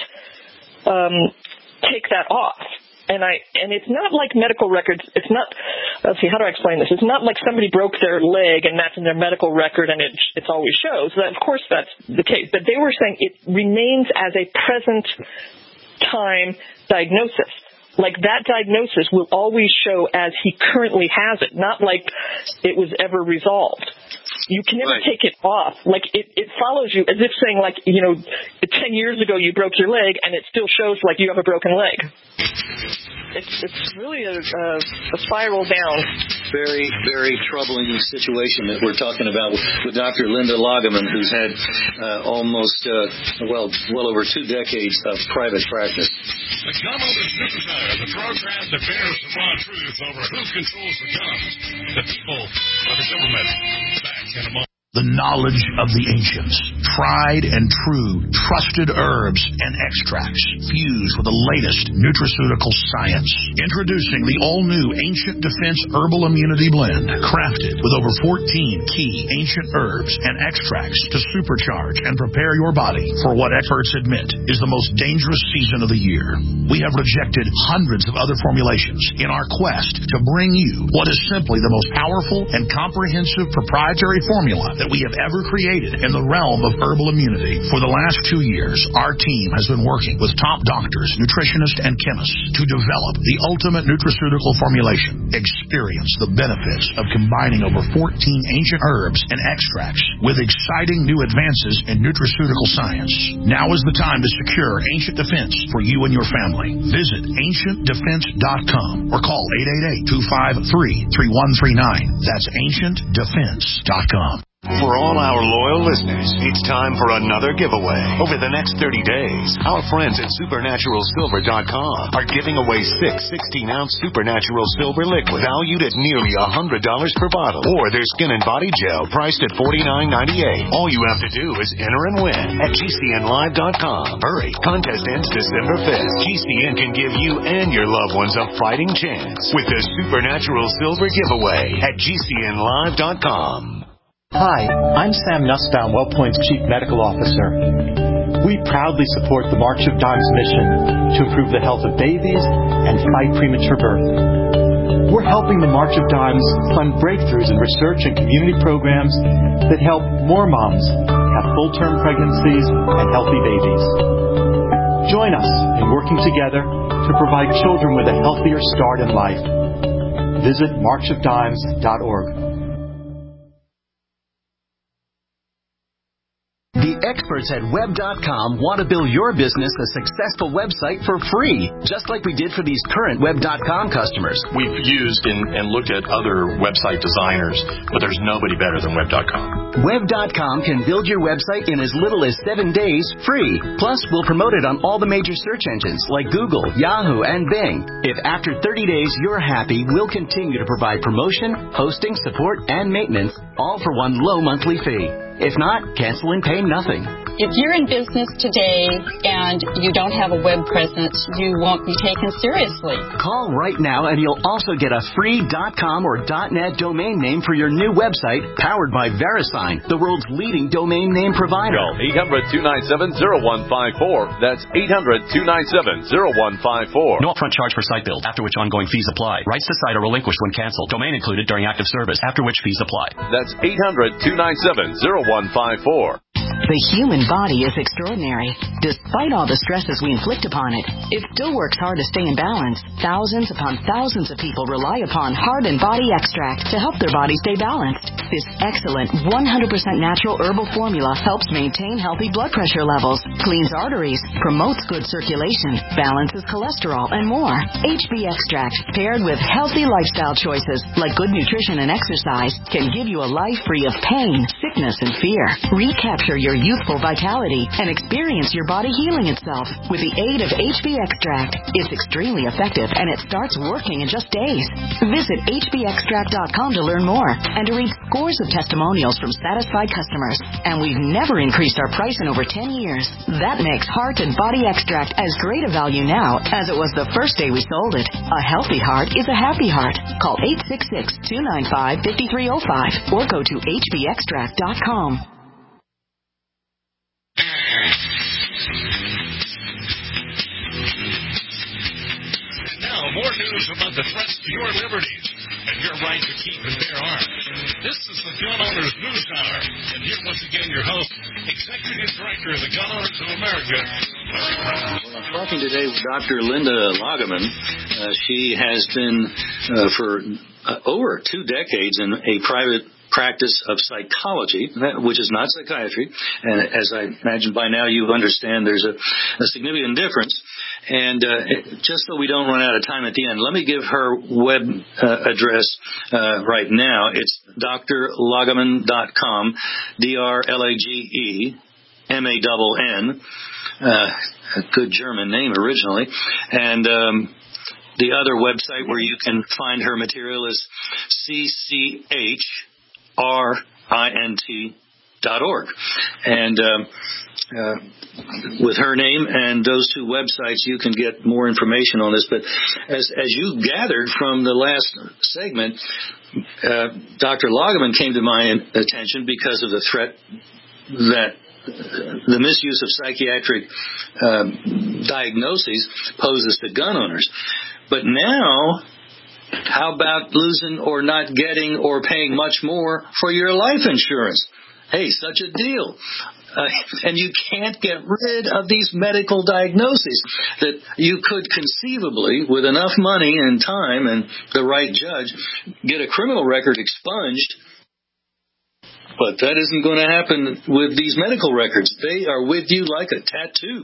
um, take that off. And I and it's not like medical records. It's not. Let's see. How do I explain this? It's not like somebody broke their leg and that's in their medical record and it it always shows. That, of course, that's the case. But they were saying it remains as a present time diagnosis. Like that diagnosis will always show as he currently has it, not like it was ever resolved. You can never
right.
take it off. Like it, it follows you as if saying like, you know, ten years ago you broke your leg and it still shows like you have a broken leg. It's it's really a, a, a spiral down.
Very, very troubling situation that we're talking about with, with Doctor Linda Lagaman, who's had uh, almost, uh, well, well over two decades of private practice.
The Gun Owners Newsletter, the program that bears the raw truth over who controls the guns, the people or the government. Back in a moment.
The knowledge of the ancients, tried and true, trusted herbs and extracts fused with the latest nutraceutical science. Introducing the all-new Ancient Defense Herbal Immunity Blend, crafted with over fourteen key ancient herbs and extracts to supercharge and prepare your body for what experts admit is the most dangerous season of the year. We have rejected hundreds of other formulations in our quest to bring you what is simply the most powerful and comprehensive proprietary formula that we have ever created in the realm of herbal immunity. For the last two years, our team has been working with top doctors, nutritionists, and chemists to develop the ultimate nutraceutical formulation. Experience the benefits of combining over fourteen ancient herbs and extracts with exciting new advances in nutraceutical science. Now is the time to secure Ancient Defense for you and your family. Visit ancient defense dot com or call eight eight eight, two five three, three one three nine. That's ancient defense dot com.
For all our loyal listeners, it's time for another giveaway. Over the next thirty days, our friends at supernatural silver dot com are giving away six sixteen-ounce Supernatural Silver liquid valued at nearly one hundred dollars per bottle, or their skin and body gel priced at forty-nine ninety-eight. All you have to do is enter and win at G C N live dot com. Hurry, contest ends December fifth. G C N can give you and your loved ones a fighting chance with the Supernatural Silver giveaway at G C N live dot com.
Hi, I'm Sam Nussbaum, WellPoint's Chief Medical Officer. We proudly support the March of Dimes mission to improve the health of babies and fight premature birth. We're helping the March of Dimes fund breakthroughs in research and community programs that help more moms have full-term pregnancies and healthy babies. Join us in working together to to provide children with a healthier start in life. Visit march of dimes dot org.
The experts at web dot com want to build your business a successful website for free, just like we did for these current web dot com customers.
We've used and, and looked at other website designers, but there's nobody better than web dot com.
web dot com can build your website in as little as seven days free. Plus, we'll promote it on all the major search engines like Google, Yahoo, and Bing. If after thirty days you're happy, we'll continue to provide promotion, hosting, support, and maintenance, all for one low monthly fee. If not, cancel and pay nothing.
If you're in business today and you don't have a web presence, you won't be taken seriously.
Call right now and you'll also get a free .com or .net domain name for your new website powered by VeriSign, the world's leading domain name provider.
Call eight hundred, two nine seven, zero one five four. That's eight hundred, two nine seven, zero one five four.
No upfront charge for site build, after which ongoing fees apply. Rights to site are relinquished when canceled. Domain included during active service, after which fees apply.
That's eight hundred, two nine seven, zero one five four.
The human body is extraordinary. Despite all the stresses we inflict upon it, it still works hard to stay in balance. Thousands upon thousands of people rely upon Heart and Body Extract to help their body stay balanced. This excellent one hundred percent natural herbal formula helps maintain healthy blood pressure levels, cleans arteries, promotes good circulation, balances cholesterol, and more. H B Extract, paired with healthy lifestyle choices like good nutrition and exercise, can give you a life free of pain, sickness, and fear. Recapture your youthful vitality and experience your body healing itself with the aid of H B Extract. It's extremely effective and it starts working in just days. Visit H B extract dot com to learn more and to read scores of testimonials from satisfied customers. And we've never increased our price in over ten years. That makes Heart and Body Extract as great a value now as it was the first day we sold it. A healthy heart is a happy heart. Call eight six six, two nine five, five three zero five or go to H B extract dot com.
Now, more news about the threats to your liberties and your right to keep and bear arms. This is the Gun Owners News Hour, and here once again your host, Executive Director of the Gun Owners of America.
Well, I'm talking today with Doctor Linda Lagaman. Uh, she has been uh, for uh, over two decades in a private practice of psychology, which is not psychiatry. And as I imagine by now you understand there's a, a significant difference. And uh, just so we don't run out of time at the end, let me give her web uh, address uh, right now. It's D R lagaman dot com, D R L A G E M A N N, uh, a good German name originally. And um, the other website where you can find her material is C C H R I N T dot org. And um, uh, with her name and those two websites, you can get more information on this. But as as you gathered from the last segment, uh, Doctor Lagaman came to my attention because of the threat that the misuse of psychiatric um, diagnoses poses to gun owners. But now, how about losing or not getting or paying much more for your life insurance? Hey, such a deal. Uh, and you can't get rid of these medical diagnoses that you could conceivably, with enough money and time and the right judge, get a criminal record expunged. But that isn't going to happen with these medical records. They are with you like a tattoo.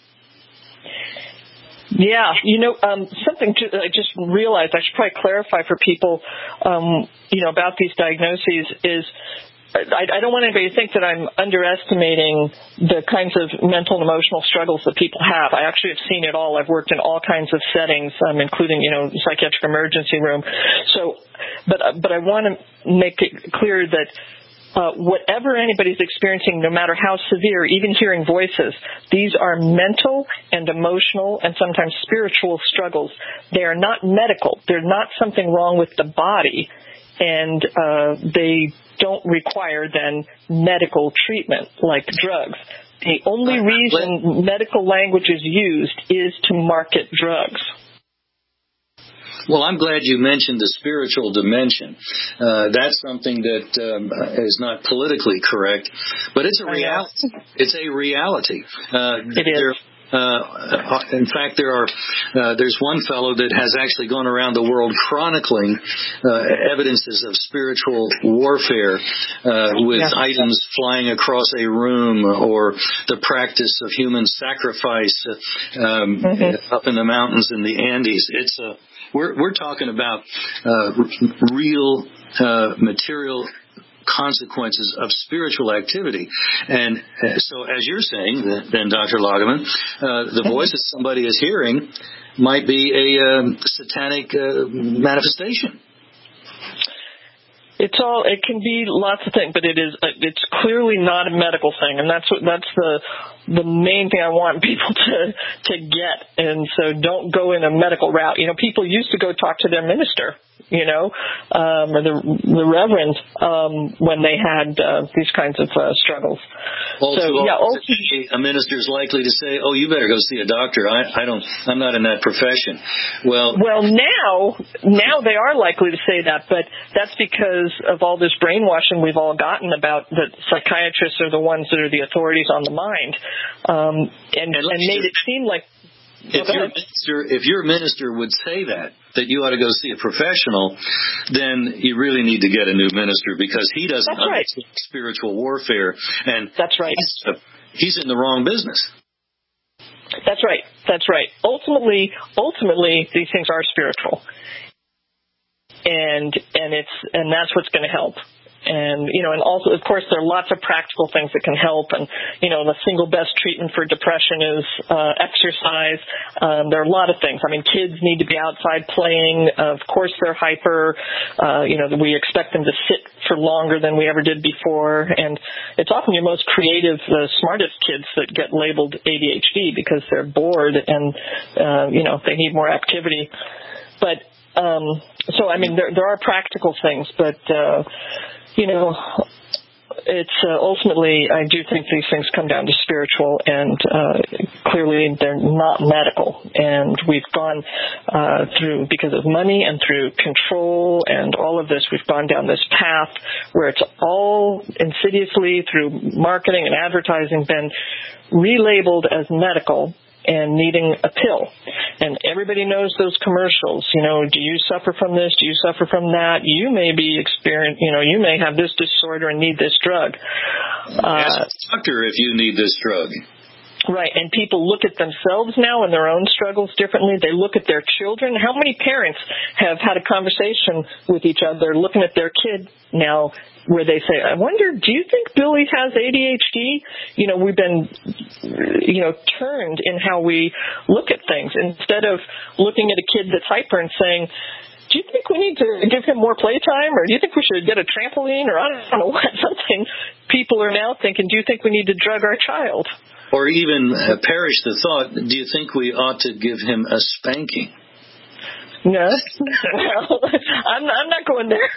Yeah, you know, um, something to, I just realized I should probably clarify for people, um, you know, about these diagnoses is I, I don't want anybody to think that I'm underestimating the kinds of mental and emotional struggles that people have. I actually have seen it all. I've worked in all kinds of settings, um, including, you know, psychiatric emergency room. So, but but I want to make it clear that Uh, whatever anybody's experiencing, no matter how severe, even hearing voices, these are mental and emotional and sometimes spiritual struggles. They are not medical. They're not something wrong with the body, and uh, they don't require, then, medical treatment like drugs. The only reason medical language is used is to market drugs.
Well, I'm glad you mentioned the spiritual dimension. Uh, that's something that um, is not politically correct, but it's a reality. It's a reality. Uh,
it is.
There, Uh, in fact, there are uh, there's one fellow that has actually gone around the world chronicling uh, evidences of spiritual warfare uh, with
yeah.
items flying across a room or the practice of human sacrifice uh, um, mm-hmm. up in the mountains in the Andes. It's a we're we're talking about uh, real uh, material consequences of spiritual activity. And uh, so as you're saying, then, Doctor Lageman, uh, the voice that somebody is hearing might be a um, satanic uh, manifestation.
It's all. It can be lots of things, but it is. It's clearly not a medical thing, and that's what that's the the main thing I want people to to get. And so, don't go in a medical route. You know, people used to go talk to their minister, you know, um, or the the reverend um, when they had uh, these kinds of uh, struggles.
Also,
so yeah, also,
a minister is likely to say, "Oh, you better go see a doctor. I, I don't. I'm not in that profession." Well,
well, now now they are likely to say that, but that's because of all this brainwashing we've all gotten about that psychiatrists are the ones that are the authorities on the mind, um, and, and, and made it seem like.
If your minister, if your minister would say that, that you ought to go see a professional, then you really need to get a new minister because he doesn't
That's right.
understand spiritual warfare, and
that's right.
He's, uh, he's in the wrong business.
That's right. That's right. Ultimately, ultimately, these things are spiritual, and and it's and that's what's going to help. And, you know, and also, of course, there are lots of practical things that can help. And, you know, the single best treatment for depression is uh, exercise. Um, there are a lot of things. I mean, kids need to be outside playing. Uh, of course, they're hyper. Uh, you know, we expect them to sit for longer than we ever did before. And it's often your most creative, the smartest kids that get labeled A D H D because they're bored and, uh, you know, they need more activity. But, um, so, I mean, there, there are practical things, but, uh, you know, it's uh, ultimately, I do think these things come down to spiritual, and uh, clearly they're not medical. And we've gone uh, through, because of money and through control and all of this, we've gone down this path where it's all insidiously through marketing and advertising been relabeled as medical and needing a pill. And everybody knows those commercials. You know, do you suffer from this? Do you suffer from that? You may be experiencing, you know, you may have this disorder and need this drug.
Uh, Ask the doctor if you need this drug.
Right, and people look at themselves now and their own struggles differently. They look at their children. How many parents have had a conversation with each other looking at their kid now where they say, I wonder, do you think Billy has A D H D? You know, we've been, you know, turned in how we look at things. Instead of looking at a kid that's hyper and saying, do you think we need to give him more playtime, or do you think we should get a trampoline, or I don't know what, something, people are now thinking, do you think we need to drug our child?
Or even uh, perish the thought, do you think we ought to give him a spanking?
No, well, I'm, I'm not going there.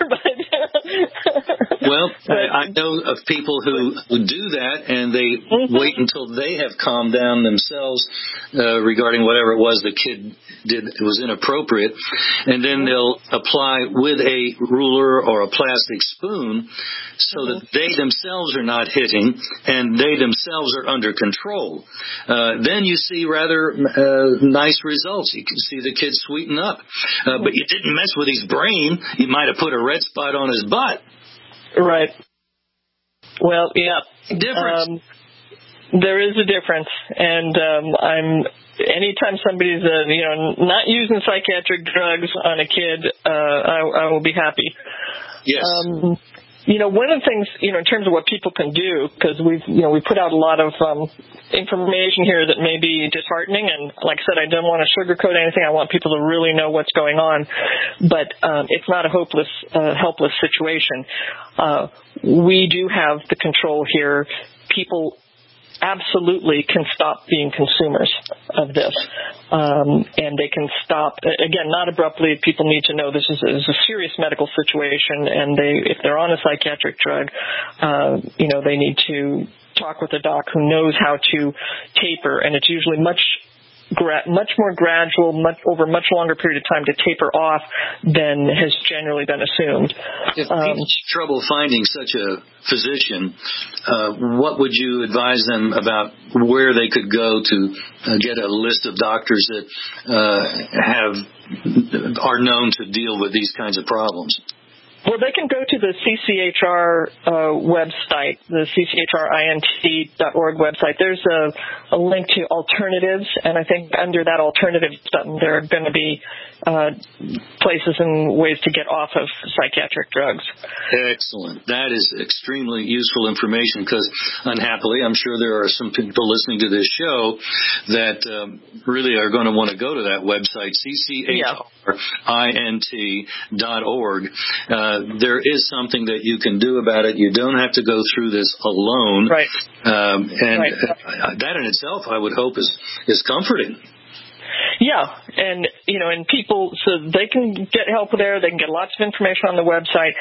But
well, I, I know of people who, who do that, and they mm-hmm. wait until they have calmed down themselves uh, regarding whatever it was the kid did it was inappropriate, and then they'll apply with a ruler or a plastic spoon so mm-hmm. that they themselves are not hitting and they themselves are under control. Uh, then you see rather uh, nice results. You can see the kid sweeten up. Uh, but you didn't mess with his brain. You might have put a red spot on his butt.
Right. Well, yeah.
Difference.
Um, there is a difference, and um, I'm. Anytime somebody's, uh, you know, not using psychiatric drugs on a kid, uh, I, I will be happy.
Yes.
Um, You know, one of the things, you know, in terms of what people can do, because we've, you know, we put out a lot of um, information here that may be disheartening, and like I said, I don't want to sugarcoat anything. I want people to really know what's going on, but um, it's not a hopeless, uh, helpless situation. Uh, we do have the control here. People absolutely can stop being consumers of this. Um, and they can stop, again, not abruptly. People need to know this is, is a serious medical situation, and they, if they're on a psychiatric drug, uh, you know, they need to talk with a doc who knows how to taper, and it's usually much gra- much more gradual, much over a much longer period of time to taper off than has generally been assumed.
If people um, have trouble finding such a physician, uh, what would you advise them about where they could go to uh, get a list of doctors that uh, have are known to deal with these kinds of problems?
Well, they can go to the C C H R uh, website, the C C H R I N T dot org website. There's a, a link to alternatives, and I think under that alternatives button there are going to be uh, places and ways to get off of psychiatric drugs.
Excellent. That is extremely useful information because, unhappily, I'm sure there are some people listening to this show that um, really are going to want to go to that website, C C H R I N T dot org. Uh, there is something that you can do about it. You don't have to go through this alone.
Right.
Um, and
right.
Uh, that in itself, I would hope, is, is comforting.
Yeah, and, you know, and people, so they can get help there. They can get lots of information on the website.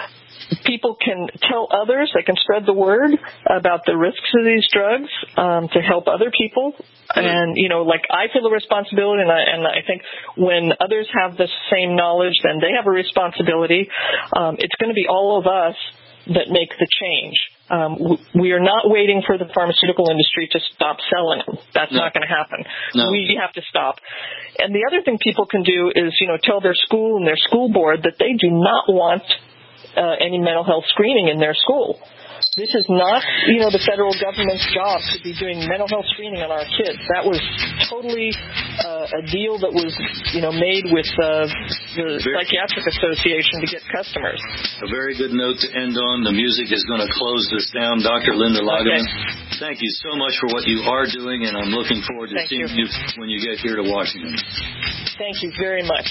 People can tell others, they can spread the word about the risks of these drugs um, to help other people. And, you know, like I feel a responsibility, and I, and I think when others have the same knowledge, then they have a responsibility. Um, it's going to be all of us that make the change. Um, we are not waiting for the pharmaceutical industry to stop selling them. That's no. not going to happen.
No.
We have to stop. And the other thing people can do is, you know, tell their school and their school board that they do not want Uh, any mental health screening in their school. This is not, you know, the federal government's job to be doing mental health screening on our kids. That was totally uh, a deal that was, you know, made with uh, the very, Psychiatric Association to get customers.
A very good note to end on. The music is going to close this down. Doctor Linda Lagaman, okay. Thank you so much for what you are doing, and I'm looking forward to
Thank
seeing you. you when you get here to Washington.
Thank you very much.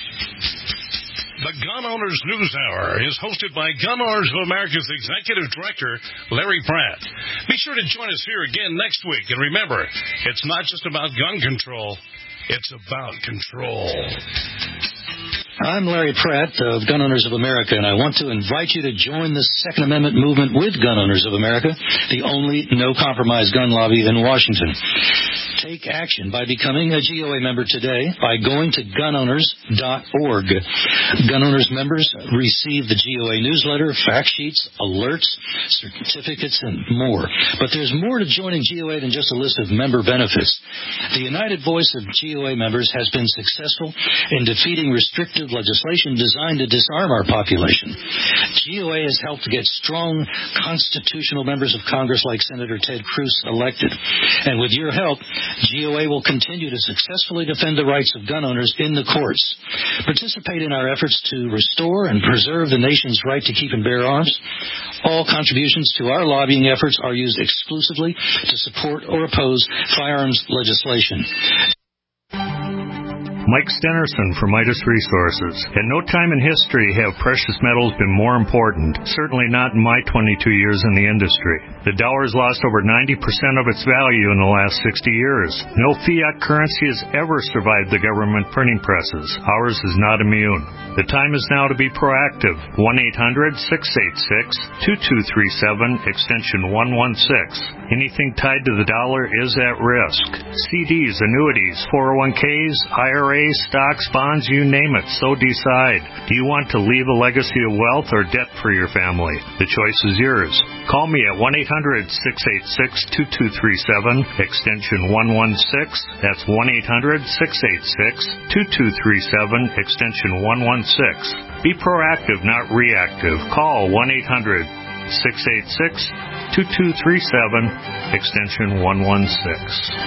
The Gun Owners News Hour is hosted by Gun Owners of America's Executive Director, Larry Pratt. Be sure to join us here again next week. And remember, it's not just about gun control, it's about control.
I'm Larry Pratt of Gun Owners of America, and I want to invite you to join the Second Amendment movement with Gun Owners of America, the only no-compromise gun lobby in Washington. Take action by becoming a G O A member today by going to gun owners dot org. Gun Owners members receive the G O A newsletter, fact sheets, alerts, certificates, and more. But there's more to joining G O A than just a list of member benefits. The united voice of G O A members has been successful in defeating restrictive legislation designed to disarm our population. G O A has helped to get strong constitutional members of Congress like Senator Ted Cruz elected. And with your help, G O A will continue to successfully defend the rights of gun owners in the courts. Participate in our efforts to restore and preserve the nation's right to keep and bear arms. All contributions to our lobbying efforts are used exclusively to support or oppose firearms legislation.
Mike Stenerson from Midas Resources. At no time in history have precious metals been more important, certainly not in my twenty-two years in the industry. The dollar has lost over ninety percent of its value in the last sixty years. No fiat currency has ever survived the government printing presses. Ours is not immune. The time is now to be proactive. one eight hundred six eight six two two three seven, extension one one six. Anything tied to the dollar is at risk. C Ds, annuities, four oh one k's, I R As, stocks, bonds, you name it, so decide. Do you want to leave a legacy of wealth or debt for your family? The choice is yours. Call me at one eight hundred six eight six two two three seven, extension one one six. That's one eight hundred six eight six two two three seven, extension one one six. Be proactive, not reactive. Call one eight hundred six eight six two two three seven, extension one one six.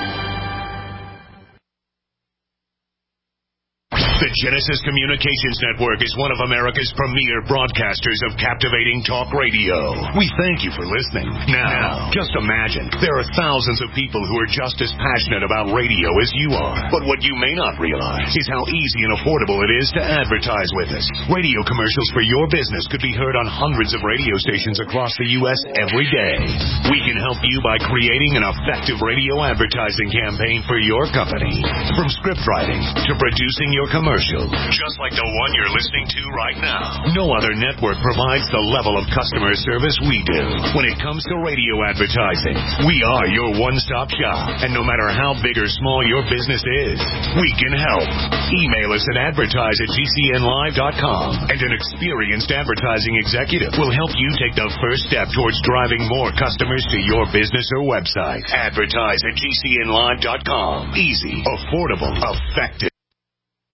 The Genesis Communications Network is one of America's premier broadcasters of captivating talk radio. We thank you for listening. Now, just imagine, there are thousands of people who are just as passionate about radio as you are. But what you may not realize is how easy and affordable it is to advertise with us. Radio commercials for your business could be heard on hundreds of radio stations across the U S every day. We can help you by creating an effective radio advertising campaign for your company. From script writing to producing your commercial, commercial, just like the one you're listening to right now. No other network provides the level of customer service we do. When it comes to radio advertising, we are your one-stop shop. And no matter how big or small your business is, we can help. Email us at advertise at g c n live dot com, and an experienced advertising executive will help you take the first step towards driving more customers to your business or website. Advertise at g c n live dot com. Easy, affordable, effective.